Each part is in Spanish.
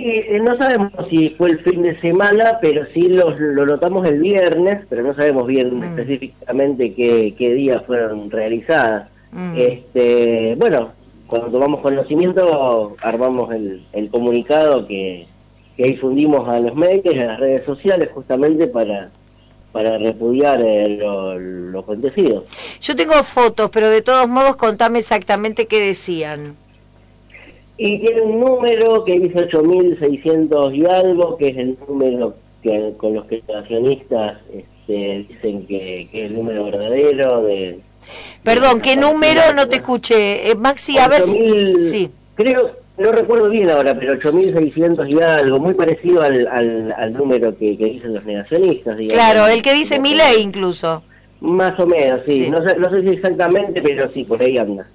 no sabemos si fue el fin de semana, pero sí lo notamos el viernes, pero no sabemos bien específicamente qué días fueron realizadas. Bueno, cuando tomamos conocimiento, armamos el comunicado que difundimos a los medios y a las redes sociales justamente para repudiar lo acontecido. Yo tengo fotos, pero de todos modos contame exactamente qué decían. Y tiene un número que dice 8.600 y algo, que es el número con los que los accionistas dicen que es el número verdadero Perdón, ¿qué número? No te escuché. Maxi, a ver si... Sí. Creo, no recuerdo bien ahora, pero 8.600 y algo, muy parecido al número que dicen los negacionistas, digamos. Claro, el que dice Milei incluso. Más o menos, sí. No sé si exactamente, pero sí, por ahí anda.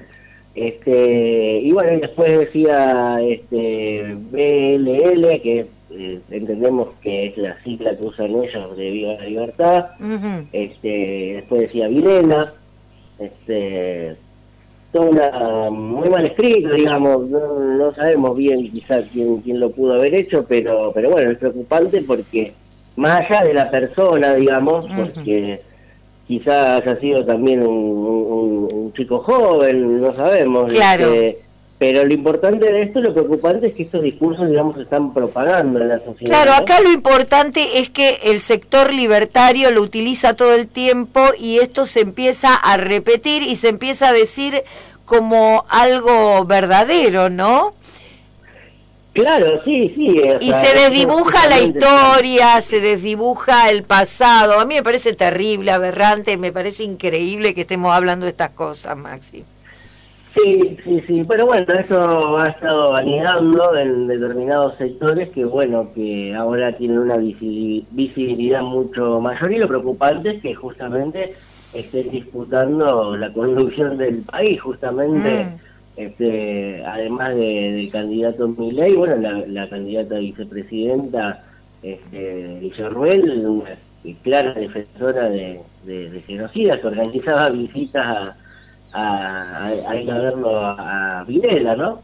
Y bueno, y después decía BLL, que entendemos que es la sigla que usan ellos de Viva la Libertad. Después decía Vilena, todo muy mal escrito, digamos, no sabemos bien quizás quién lo pudo haber hecho, pero bueno, es preocupante porque más allá de la persona, digamos, porque quizá haya sido también un chico joven, no sabemos. Claro. Pero lo importante de esto, lo preocupante es que estos discursos, digamos, se están propagando en la sociedad. Claro, acá lo importante es que el sector libertario lo utiliza todo el tiempo y esto se empieza a repetir y se empieza a decir como algo verdadero, ¿no? Claro, sí. Y se desdibuja la historia, se desdibuja el pasado. A mí me parece terrible, aberrante, me parece increíble que estemos hablando de estas cosas, Maxi. Sí, pero bueno, eso ha estado anidando en determinados sectores que ahora tienen una visibilidad mucho mayor, y lo preocupante es que justamente estén disputando la conducción del país, justamente. Además del candidato Milei, bueno, la candidata vicepresidenta Villarruel, una clara defensora de genocidas, que organizaba visitas a ir a verlo a Videla, ¿no?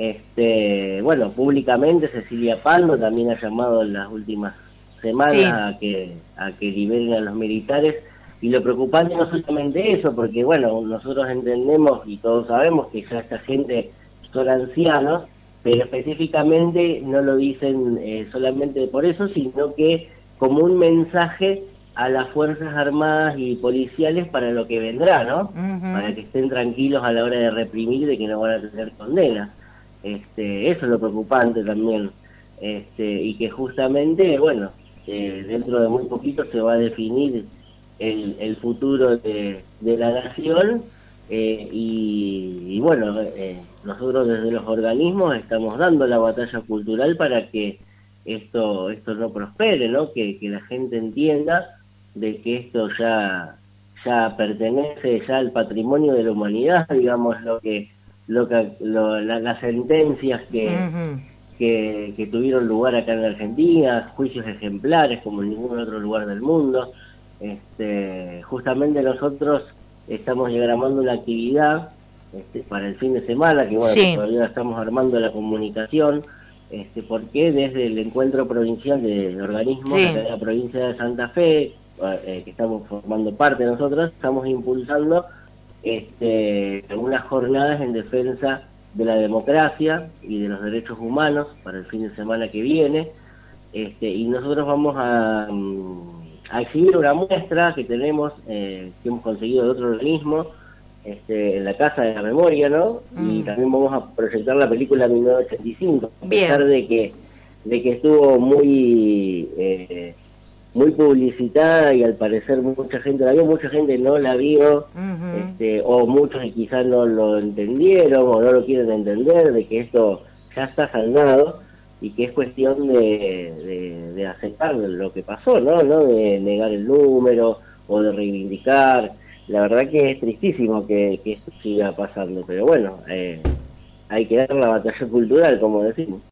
Bueno, públicamente Cecilia Palma también ha llamado en las últimas semanas a que liberen a los militares. Y lo preocupante no solamente eso, porque bueno, nosotros entendemos y todos sabemos que ya esta gente son ancianos, pero específicamente no lo dicen solamente por eso, sino que como un mensaje a las Fuerzas Armadas y policiales para lo que vendrá, ¿no? Para que estén tranquilos a la hora de reprimir, de que no van a tener condena. Eso es lo preocupante también. Y que justamente, bueno, dentro de muy poquito se va a definir el futuro de la nación, y bueno, nosotros desde los organismos estamos dando la batalla cultural para que esto no prospere, ¿no? Que la gente entienda de que esto ya pertenece ya al patrimonio de la humanidad, digamos, las sentencias que tuvieron lugar acá en Argentina, juicios ejemplares como en ningún otro lugar del mundo. Justamente nosotros estamos diagramando una actividad para el fin de semana, que bueno, que todavía estamos armando la comunicación, porque desde el encuentro provincial de organismos de la provincia de Santa Fe, que estamos formando parte nosotros, estamos impulsando algunas jornadas en defensa de la democracia y de los derechos humanos para el fin de semana que viene, y nosotros vamos a exhibir una muestra que tenemos, que hemos conseguido de otro organismo, en la Casa de la Memoria, ¿no? Y también vamos a proyectar la película 1985, a pesar de que estuvo muy publicitada y al parecer mucha gente la vio, mucha gente no la vio, o muchos quizás no lo entendieron o no lo quieren entender, de que esto ya está saldado y que es cuestión de aceptar lo que pasó, ¿no? No de negar el número o de reivindicar. La verdad que es tristísimo que esto siga pasando, pero bueno, hay que dar la batalla cultural, como decimos.